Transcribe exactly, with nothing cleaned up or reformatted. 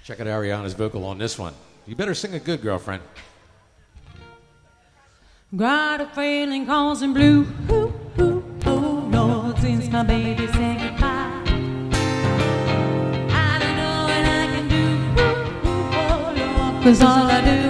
Check out Ariana's vocal on this one. You better sing it good, girlfriend. Got a feeling causing blue, ooh, ooh, ooh, Lord, since my baby said goodbye. I don't know what I can do, ooh, ooh, oh, Lord, 'cause all I do